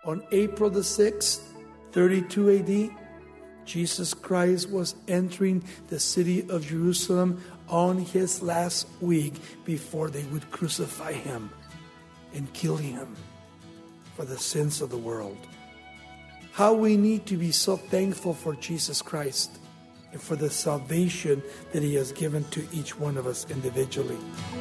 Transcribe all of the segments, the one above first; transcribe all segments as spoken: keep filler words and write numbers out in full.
on April the sixth, thirty-two A D, Jesus Christ was entering the city of Jerusalem on his last week before they would crucify him and kill him for the sins of the world. How we need to be so thankful for Jesus Christ and for the salvation that he has given to each one of us individually.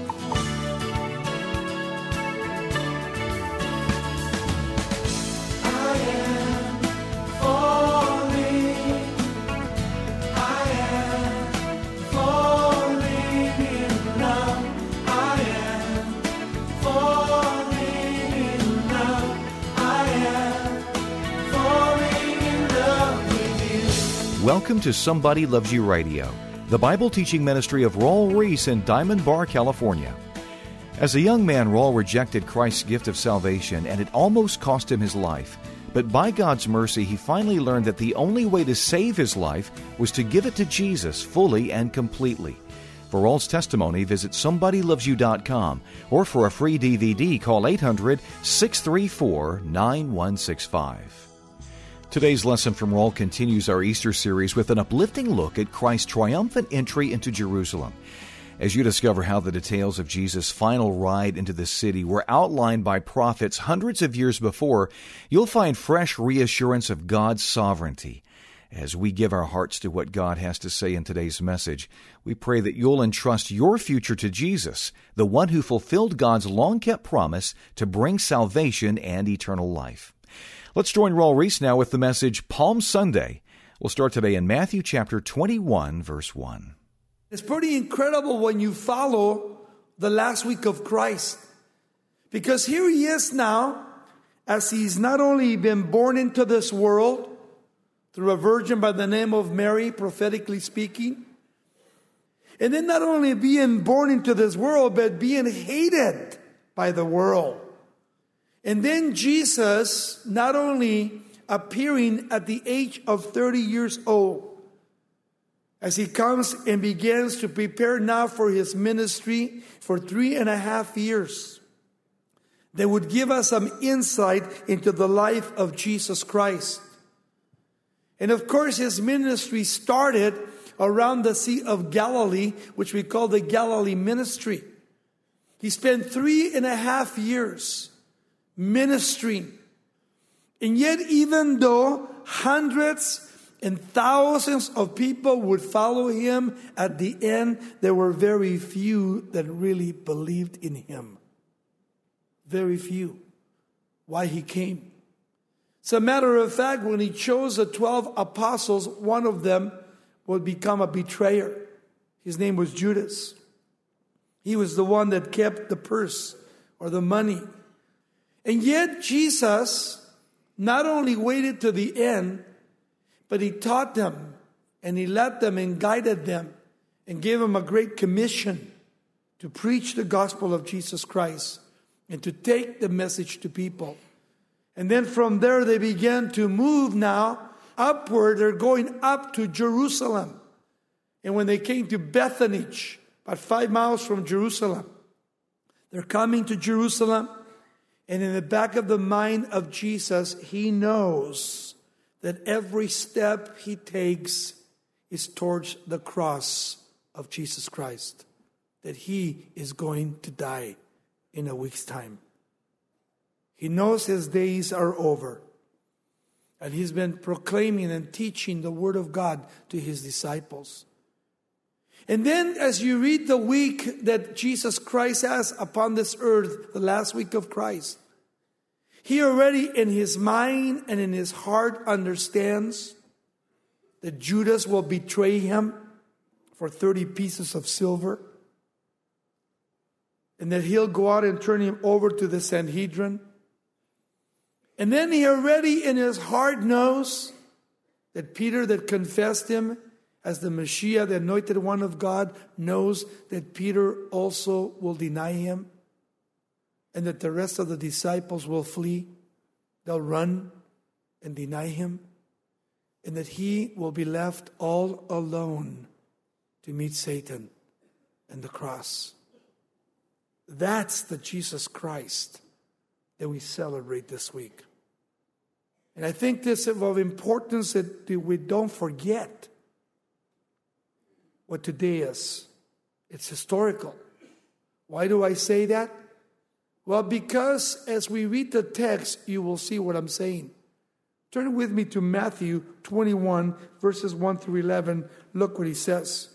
Welcome to Somebody Loves You Radio, the Bible teaching ministry of Raul Ries in Diamond Bar, California. As a young man, Raul rejected Christ's gift of salvation, and it almost cost him his life. But by God's mercy, he finally learned that the only way to save his life was to give it to Jesus fully and completely. For Raul's testimony, visit somebody loves you dot com, or for a free D V D, call eight hundred, six three four, nine one six five. Today's lesson from Raul continues our Easter series with an uplifting look at Christ's triumphant entry into Jerusalem. As you discover how the details of Jesus' final ride into the city were outlined by prophets hundreds of years before, you'll find fresh reassurance of God's sovereignty. As we give our hearts to what God has to say in today's message, we pray that you'll entrust your future to Jesus, the one who fulfilled God's long-kept promise to bring salvation and eternal life. Let's join Raul Ries now with the message Palm Sunday. We'll start today in Matthew chapter twenty-one, verse one. It's pretty incredible when you follow the last week of Christ. Because here he is now, as he's not only been born into this world through a virgin by the name of Mary, prophetically speaking, and then not only being born into this world, but being hated by the world. And then Jesus not only appearing at the age of thirty years old, as he comes and begins to prepare now for his ministry for three and a half years, that would give us some insight into the life of Jesus Christ. And of course, his ministry started around the Sea of Galilee, which we call the Galilee ministry. He spent three and a half years ministering. And yet, even though hundreds and thousands of people would follow him, at the end, there were very few that really believed in him. Very few. Why he came. As a matter of fact, when he chose the twelve apostles, one of them would become a betrayer. His name was Judas. He was the one that kept the purse or the money. And yet Jesus not only waited to the end, but he taught them and he led them and guided them and gave them a great commission to preach the gospel of Jesus Christ and to take the message to people. And then from there they began to move now upward. They're going up to Jerusalem. And when they came to Bethany, about five miles from Jerusalem, they're coming to Jerusalem. And in the back of the mind of Jesus, he knows that every step he takes is towards the cross of Jesus Christ. That he is going to die in a week's time. He knows his days are over. And he's been proclaiming and teaching the word of God to his disciples. And then as you read the week that Jesus Christ has upon this earth, the last week of Christ, he already in his mind and in his heart understands that Judas will betray him for thirty pieces of silver. And that he'll go out and turn him over to the Sanhedrin. And then he already in his heart knows that Peter that confessed him as the Messiah, the anointed one of God, knows that Peter also will deny him. And that the rest of the disciples will flee. They'll run and deny him. And that he will be left all alone to meet Satan and the cross. That's the Jesus Christ that we celebrate this week. And I think this is of importance that we don't forget what today is. It's historical. Why do I say that? Well, because as we read the text, you will see what I'm saying. Turn with me to Matthew twenty-one, verses one through eleven. Look what he says.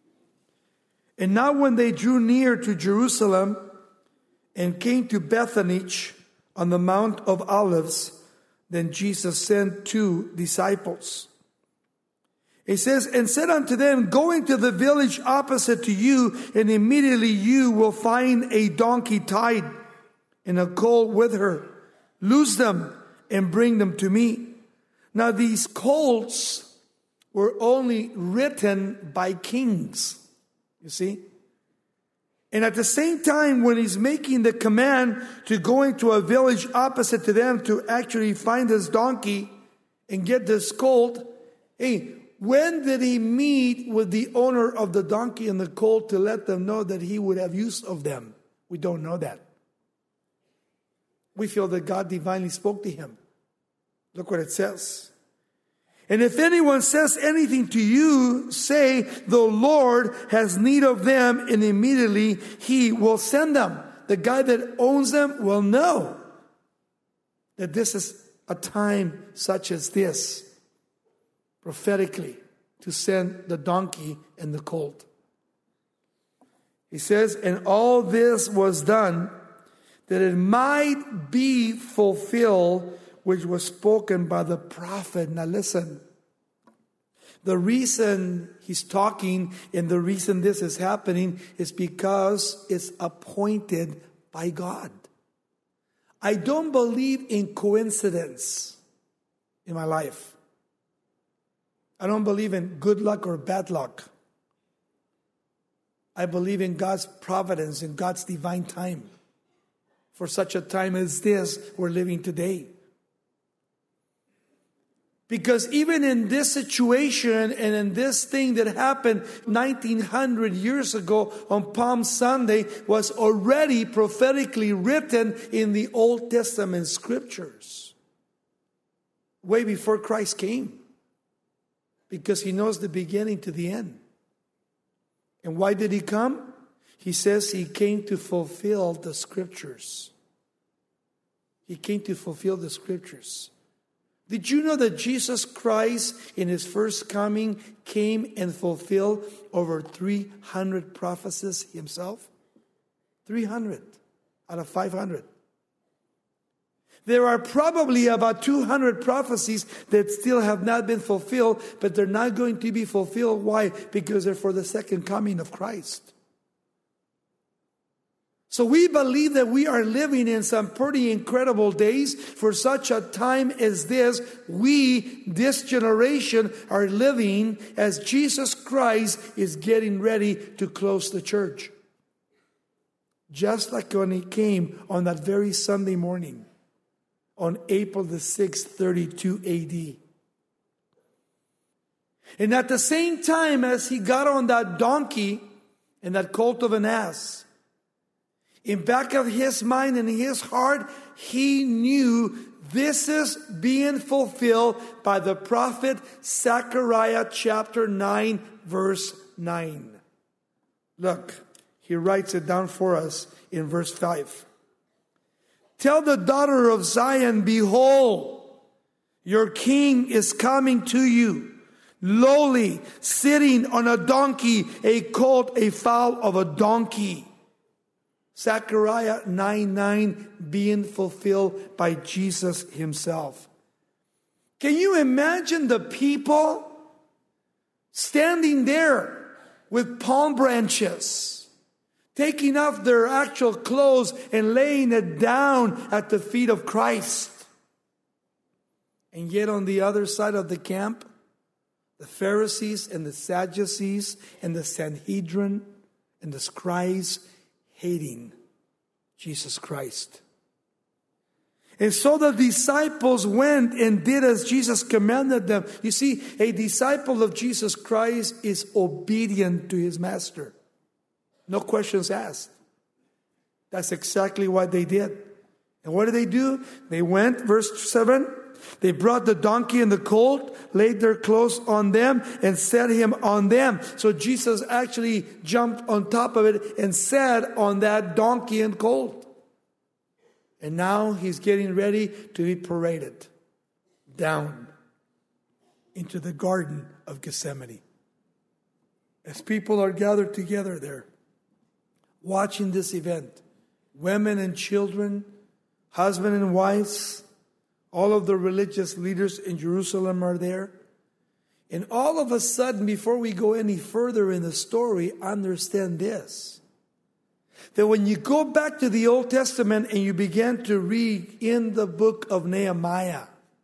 And now when they drew near to Jerusalem and came to Bethany on the Mount of Olives, then Jesus sent two disciples. He says, and said unto them, go into the village opposite to you, and immediately you will find a donkey tied and a colt with her. Loose them and bring them to me. Now these colts were only written by kings, you see. And at the same time, when he's making the command to go into a village opposite to them to actually find this donkey and get this colt, hey, when did he meet with the owner of the donkey and the colt to let them know that he would have use of them? We don't know that. We feel that God divinely spoke to him. Look what it says. And if anyone says anything to you, say, the Lord has need of them, and immediately he will send them. The guy that owns them will know that this is a time such as this, prophetically, to send the donkey and the colt. He says, and all this was done that it might be fulfilled which was spoken by the prophet. Now listen, the reason he's talking and the reason this is happening is because it's appointed by God. I don't believe in coincidence in my life. I don't believe in good luck or bad luck. I believe in God's providence and God's divine time. For such a time as this, we're living today. Because even in this situation and in this thing that happened nineteen hundred years ago on Palm Sunday was already prophetically written in the Old Testament scriptures. Way before Christ came. Because he knows the beginning to the end. And why did he come? He says he came to fulfill the scriptures. He came to fulfill the scriptures. Did you know that Jesus Christ in his first coming came and fulfilled over three hundred prophecies himself? three hundred out of five hundred. There are probably about two hundred prophecies that still have not been fulfilled, but they're not going to be fulfilled. Why? Because they're for the second coming of Christ. So we believe that we are living in some pretty incredible days. For such a time as this, we, this generation, are living as Jesus Christ is getting ready to close the church. Just like when he came on that very Sunday morning, on April the sixth, thirty-two A D. And at the same time as he got on that donkey and that colt of an ass, in back of his mind and his heart, he knew this is being fulfilled by the prophet Zechariah chapter nine, verse nine. Look, he writes it down for us in verse five. Tell the daughter of Zion, behold, your king is coming to you, lowly, sitting on a donkey, a colt, a foal of a donkey. Zechariah nine nine being fulfilled by Jesus himself. Can you imagine the people standing there with palm branches, taking off their actual clothes and laying it down at the feet of Christ? And yet on the other side of the camp, the Pharisees and the Sadducees and the Sanhedrin and the scribes hating Jesus Christ. And so the disciples went and did as Jesus commanded them. You see, a disciple of Jesus Christ is obedient to his master. No questions asked. That's exactly what they did. And what did they do? They went, verse seven, They brought the donkey and the colt, laid their clothes on them, and set him on them. So Jesus actually jumped on top of it and sat on that donkey and colt. And now he's getting ready to be paraded down into the Garden of Gethsemane. As people are gathered together there, watching this event, women and children, husband and wives, all of the religious leaders in Jerusalem are there. And all of a sudden, before we go any further in the story, understand this. That when you go back to the Old Testament and you begin to read in the book of Nehemiah,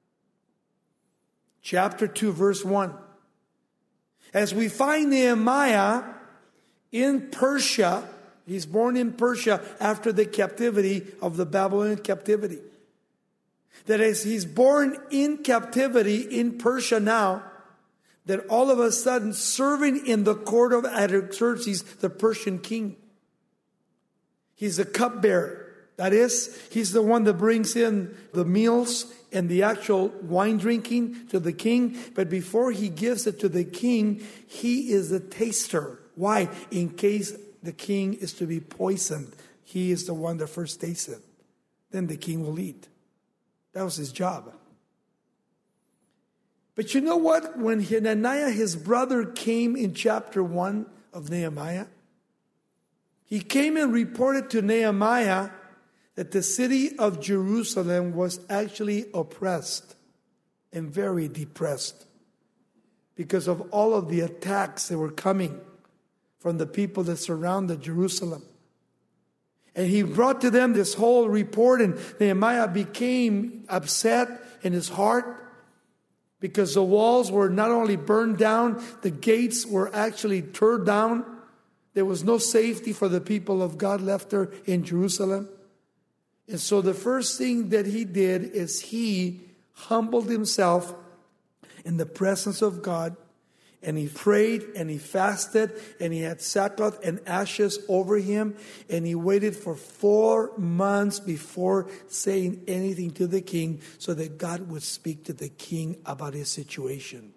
chapter two, verse one, as we find Nehemiah in Persia, he's born in Persia after the captivity of the Babylonian captivity. That as he's born in captivity in Persia now, that all of a sudden serving in the court of Artaxerxes, the Persian king. He's a cupbearer. That is, he's the one that brings in the meals and the actual wine drinking to the king. But before he gives it to the king, he is a taster. Why? In case the king is to be poisoned, he is the one that first tastes it. Then the king will eat. That was his job. But you know what? When Hananiah, his brother, came in chapter one of Nehemiah, he came and reported to Nehemiah that the city of Jerusalem was actually oppressed and very depressed because of all of the attacks that were coming from the people that surrounded Jerusalem. And he brought to them this whole report, and Nehemiah became upset in his heart because the walls were not only burned down, the gates were actually torn down. There was no safety for the people of God left there in Jerusalem. And so the first thing that he did is he humbled himself in the presence of God. And he prayed and he fasted and he had sackcloth and ashes over him. And he waited for four months before saying anything to the king so that God would speak to the king about his situation.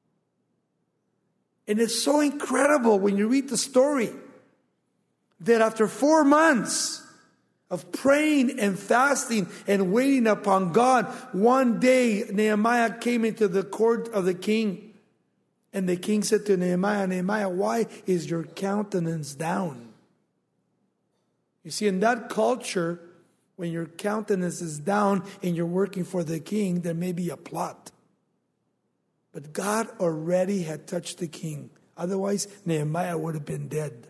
And it's so incredible when you read the story that after four months of praying and fasting and waiting upon God, one day Nehemiah came into the court of the king. And the king said to Nehemiah, Nehemiah, why is your countenance down? You see, in that culture, when your countenance is down and you're working for the king, there may be a plot. But God already had touched the king. Otherwise, Nehemiah would have been dead.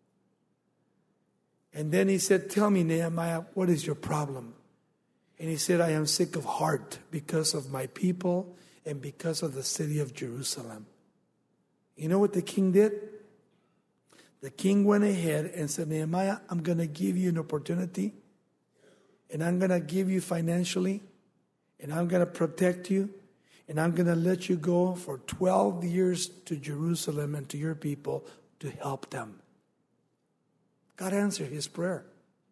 And then he said, tell me, Nehemiah, what is your problem? And he said, I am sick of heart because of my people and because of the city of Jerusalem. You know what the king did? The king went ahead and said, Nehemiah, I'm going to give you an opportunity, and I'm going to give you financially, and I'm going to protect you, and I'm going to let you go for twelve years to Jerusalem and to your people to help them. God answered his prayer.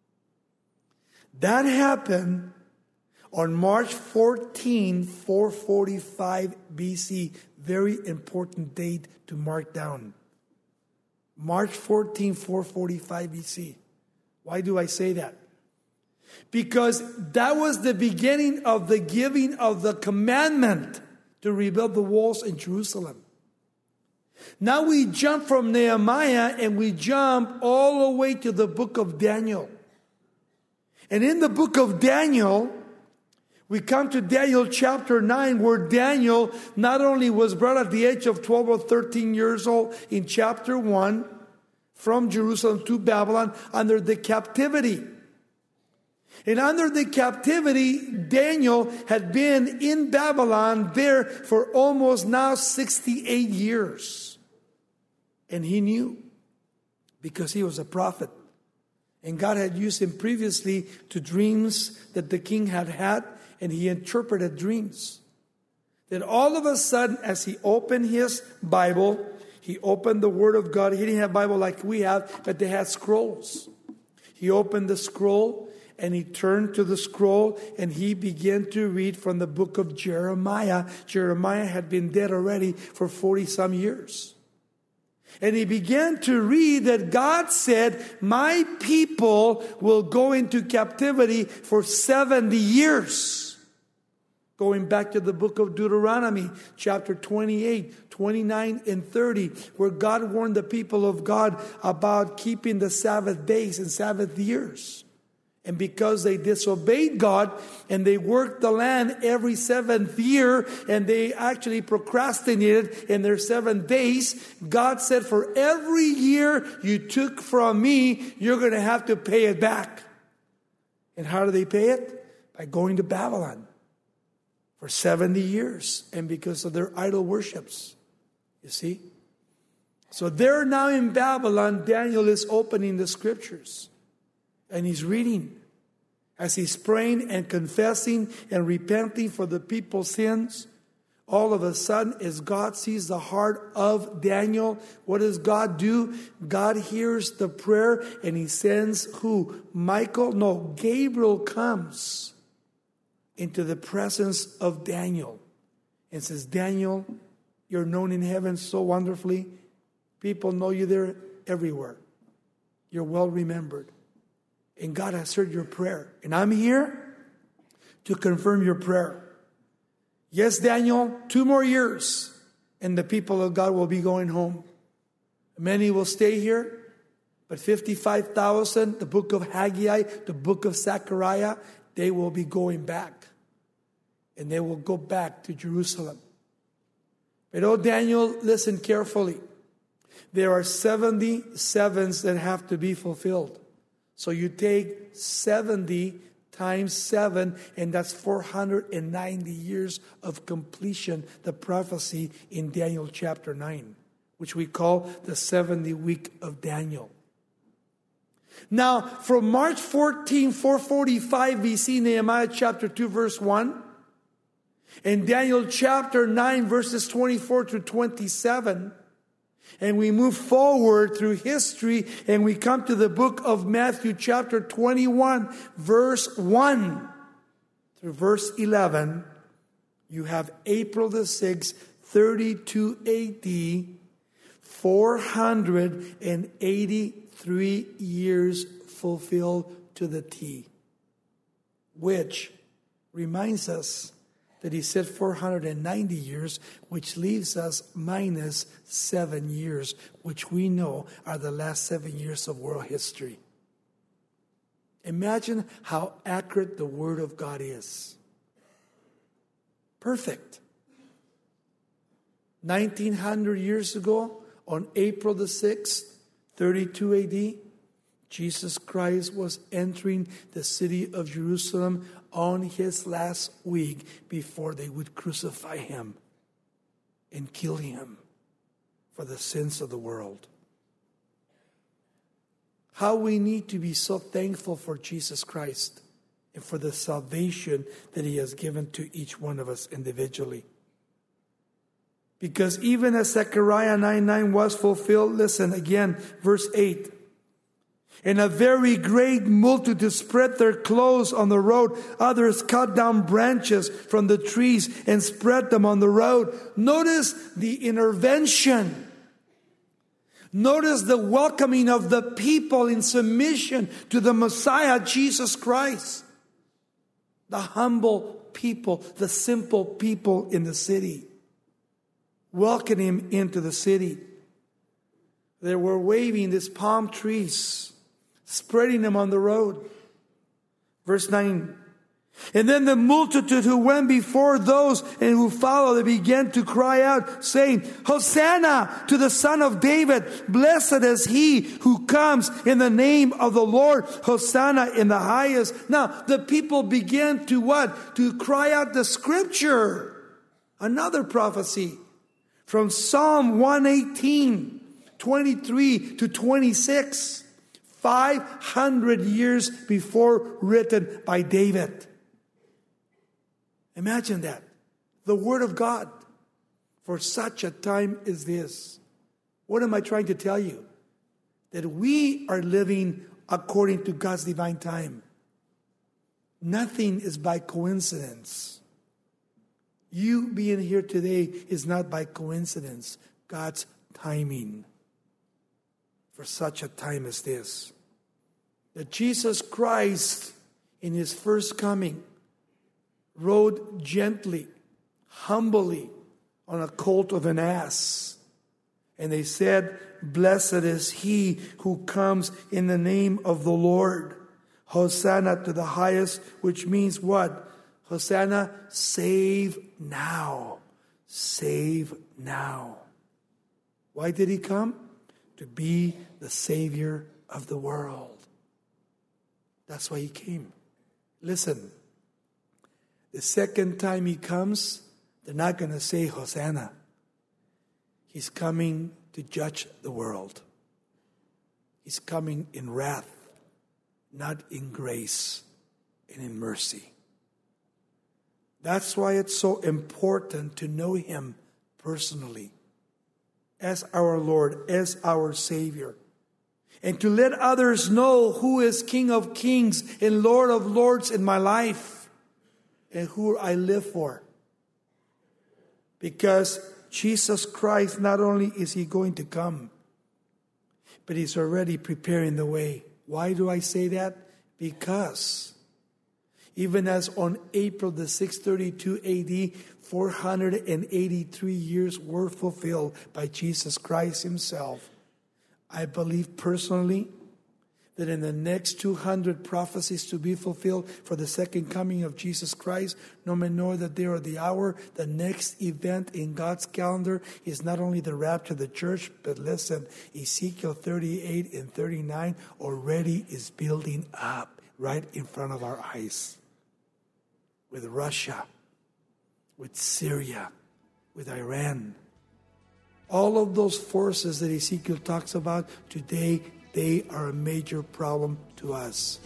That happened on March fourteenth, four forty-five B C. Very important date to mark down. March fourteenth, four forty-five B C. Why do I say that? Because that was the beginning of the giving of the commandment to rebuild the walls in Jerusalem. Now we jump from Nehemiah and we jump all the way to the book of Daniel. And in the book of Daniel, we come to Daniel chapter nine, where Daniel not only was brought at the age of twelve or thirteen years old in chapter one from Jerusalem to Babylon under the captivity. And under the captivity, Daniel had been in Babylon there for almost now sixty-eight years. And he knew, because he was a prophet. And God had used him previously to dreams that the king had had. And he interpreted dreams. Then all of a sudden, as he opened his Bible, he opened the Word of God. He didn't have a Bible like we have, but they had scrolls. He opened the scroll, and he turned to the scroll and he began to read from the book of Jeremiah. Jeremiah had been dead already for forty some years. And he began to read that God said, my people will go into captivity for seventy years. Going back to the book of Deuteronomy, chapter twenty-eight, twenty-nine, and thirty, where God warned the people of God about keeping the Sabbath days and Sabbath years. And because they disobeyed God and they worked the land every seventh year and they actually procrastinated in their seven days, God said, for every year you took from me, you're going to have to pay it back. And how do they pay it? By going to Babylon for seventy years, and because of their idol worships. You see? So they're now in Babylon. Daniel is opening the scriptures. And he's reading. As he's praying and confessing and repenting for the people's sins, all of a sudden, as God sees the heart of Daniel, what does God do? God hears the prayer and he sends who? Michael? No, Gabriel comes into the presence of Daniel and says, Daniel, you're known in heaven so wonderfully. People know you there everywhere. You're well remembered. And God has heard your prayer. And I'm here to confirm your prayer. Yes, Daniel, two more years and the people of God will be going home. Many will stay here. But fifty-five thousand, the book of Haggai, the book of Zechariah, they will be going back. And they will go back to Jerusalem. But oh, Daniel, listen carefully. There are seventy sevens that have to be fulfilled. So you take seventy times seven, and that's four hundred ninety years of completion, the prophecy in Daniel chapter nine, which we call the seventy week of Daniel. Now, from March fourteenth, four forty-five B C, Nehemiah chapter two, verse one, and Daniel chapter nine, verses twenty-four to twenty-seven, and we move forward through history and we come to the book of Matthew chapter twenty-one, verse one through verse eleven, you have April the sixth, thirty-two A D, four hundred eighty-three years fulfilled to the T, which reminds us that he said four hundred ninety years, which leaves us minus seven years, which we know are the last seven years of world history. Imagine how accurate the Word of God is. Perfect. nineteen hundred years ago, on April the sixth, thirty-two A D, Jesus Christ was entering the city of Jerusalem on his last week before they would crucify him and kill him for the sins of the world. How we need to be so thankful for Jesus Christ and for the salvation that he has given to each one of us individually. Because even as Zechariah nine nine was fulfilled, listen again, verse eight. And a very great multitude spread their clothes on the road. Others cut down branches from the trees and spread them on the road. Notice the intervention. Notice the welcoming of the people in submission to the Messiah, Jesus Christ. The humble people, the simple people in the city. Welcome him into the city. They were waving these palm trees, spreading them on the road. Verse nine. And then the multitude who went before those and who followed, they began to cry out, saying, Hosanna to the Son of David. Blessed is he who comes in the name of the Lord. Hosanna in the highest. Now, the people began to what? To cry out the scripture. Another prophecy from Psalm one eighteen, twenty-three to twenty-six. five hundred years before, written by David. Imagine that. The Word of God for such a time as this. What am I trying to tell you? That we are living according to God's divine time. Nothing is by coincidence. You being here today is not by coincidence. God's timing for such a time as this. That Jesus Christ, in his first coming, rode gently, humbly on a colt of an ass. And they said, "Blessed is he who comes in the name of the Lord. Hosanna to the highest," which means what? Hosanna, save now. Save now. Why did he come? To be the Savior of the world. That's why he came. Listen, the second time he comes, they're not going to say Hosanna. He's coming to judge the world. He's coming in wrath, not in grace and in mercy. That's why it's so important to know him personally as our Lord, as our Savior. And to let others know who is King of Kings and Lord of Lords in my life and who I live for. Because Jesus Christ, not only is he going to come, but he's already preparing the way. Why do I say that? Because even as on April the six thirty-two A D, four hundred eighty-three years were fulfilled by Jesus Christ himself, I believe personally that in the next two hundred prophecies to be fulfilled for the second coming of Jesus Christ, no man knoweth the day or the hour, the next event in God's calendar is not only the rapture of the church, but listen, Ezekiel thirty-eight and thirty-nine already is building up right in front of our eyes. With Russia, with Syria, with Iran. All of those forces that Ezekiel talks about today, they are a major problem to us.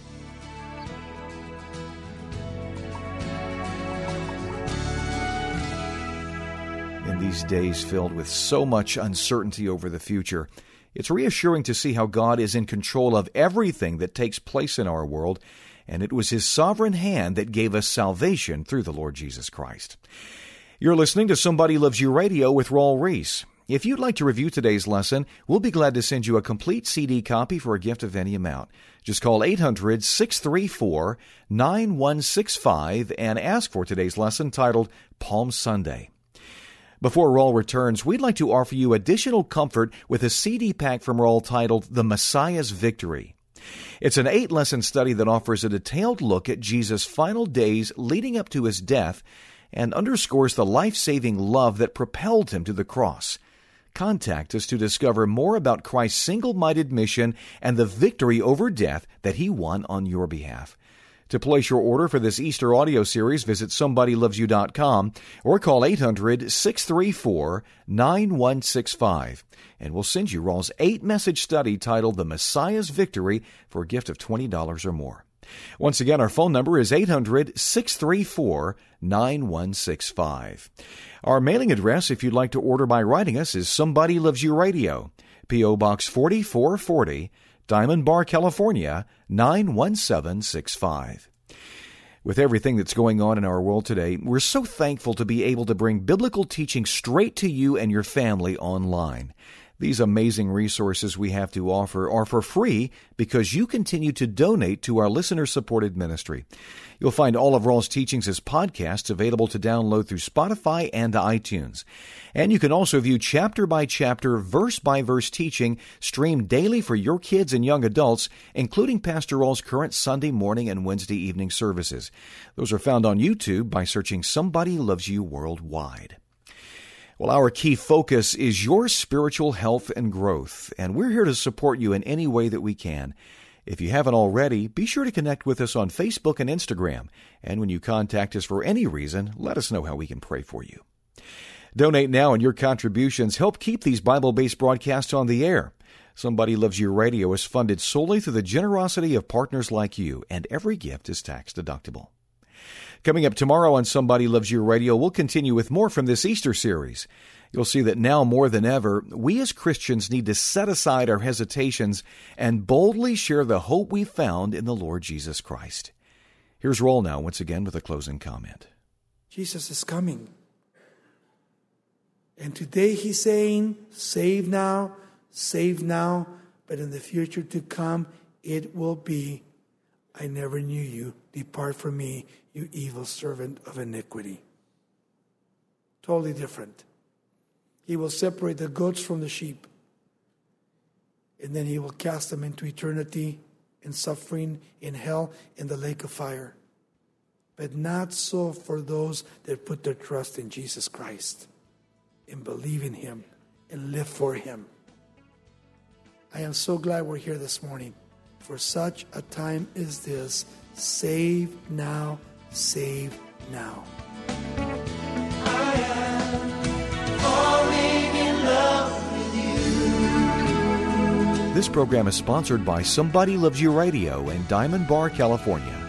In these days filled with so much uncertainty over the future, it's reassuring to see how God is in control of everything that takes place in our world, and it was his sovereign hand that gave us salvation through the Lord Jesus Christ. You're listening to Somebody Loves You Radio with Raul Ries. If you'd like to review today's lesson, we'll be glad to send you a complete C D copy for a gift of any amount. Just call eight hundred, six three four, nine one six five and ask for today's lesson titled Palm Sunday. Before Raul returns, we'd like to offer you additional comfort with a C D pack from Raul titled The Messiah's Victory. It's an eight-lesson study that offers a detailed look at Jesus' final days leading up to his death and underscores the life-saving love that propelled him to the cross. Contact us to discover more about Christ's single-minded mission and the victory over death that he won on your behalf. To place your order for this Easter audio series, visit somebody loves you dot com or call eight hundred, six three four, nine one six five. And we'll send you Raul's eight-message study titled The Messiah's Victory for a gift of twenty dollars or more. Once again, our phone number is eight hundred, six three four, nine one six five. Our mailing address, if you'd like to order by writing us, is Somebody Loves You Radio, P O. Box forty-four forty, Diamond Bar, California, nine one seven six five. With everything that's going on in our world today, we're so thankful to be able to bring biblical teaching straight to you and your family online. These amazing resources we have to offer are for free because you continue to donate to our listener-supported ministry. You'll find all of Raul's teachings as podcasts available to download through Spotify and iTunes. And you can also view chapter-by-chapter, verse-by-verse teaching streamed daily for your kids and young adults, including Pastor Raul's current Sunday morning and Wednesday evening services. Those are found on YouTube by searching Somebody Loves You Worldwide. Well, our key focus is your spiritual health and growth, and we're here to support you in any way that we can. If you haven't already, be sure to connect with us on Facebook and Instagram, and when you contact us for any reason, let us know how we can pray for you. Donate now, and your contributions help keep these Bible-based broadcasts on the air. Somebody Loves You Radio is funded solely through the generosity of partners like you, and every gift is tax deductible. Coming up tomorrow on Somebody Loves You Radio, we'll continue with more from this Easter series. You'll see that now more than ever, we as Christians need to set aside our hesitations and boldly share the hope we found in the Lord Jesus Christ. Here's Raul now once again with a closing comment. Jesus is coming. And today he's saying, save now, save now, but in the future to come, it will be, I never knew you. Depart from me, you evil servant of iniquity. Totally different. He will separate the goats from the sheep. And then he will cast them into eternity, in suffering, in hell, in the lake of fire. But not so for those that put their trust in Jesus Christ, and believe in him, and live for him. I am so glad we're here this morning. For such a time as this, save now, save now. I am falling in love with you. This program is sponsored by Somebody Loves You Radio in Diamond Bar, California.